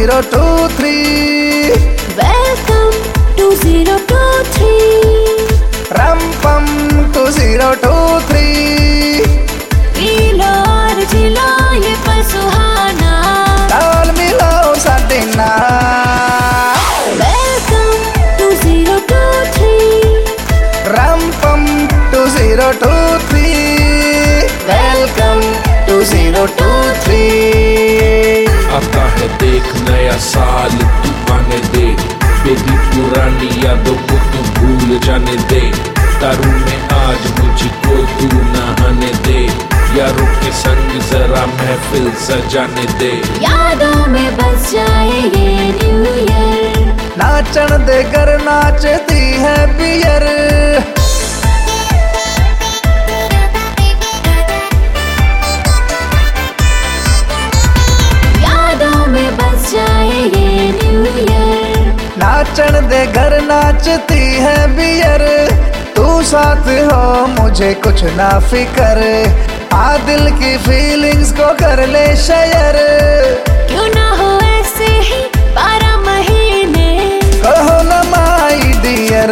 2023. Welcome to 023. Ram pam 2023. पीलो और जिलो ये पल सुहाना, ताल मिलाओ साडे नाल. Welcome to 023. Ram pam 2023. Welcome to 023. आता है देख नया साल तू आने दे, बेबी पुरानी यादों को तू भूल जाने दे. तारू में आज मुझको तू नहाने दे, यारों के संग जरा महफिल सजाने दे. यादों में बस जाए ये न्यू ईयर, नाचन दे कर नाचती है बियर. यादों में बस जाए ये न्यू ईयर. नाचन दे घर नाचती है बियर. तू साथ हो मुझे कुछ ना फिकर, आ दिल की फीलिंग्स को कर ले शेयर. क्यों ना हो ऐसे ही 12 महीने, कहो ना माई डियर.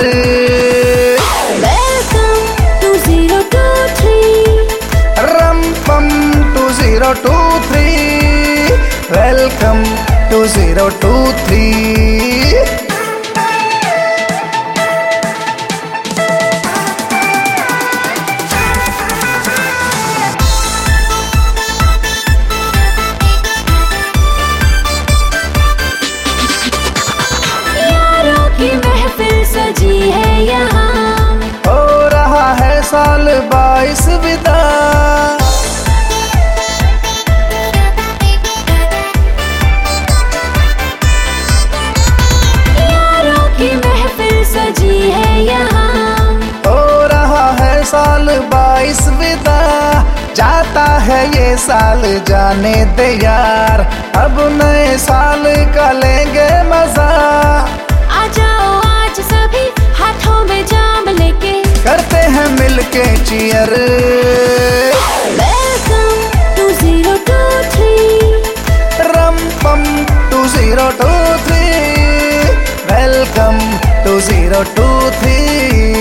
Welcome to 023. रम पम 2023. Welcome to 023. यारों की महफिल सजी है यहाँ, हो रहा है साल 22 विदा. यारों की महफिल सजी है यहाँ. हो रहा है साल 22 विदा. जाता है ये साल जाने दे यार, अब नए साल का लेंगे मजा. आ जाओ आज सभी हाथों में जाम लेके, करते हैं मिलके चियर. Welcome to 023. रम पम 2023. Welcome to 023.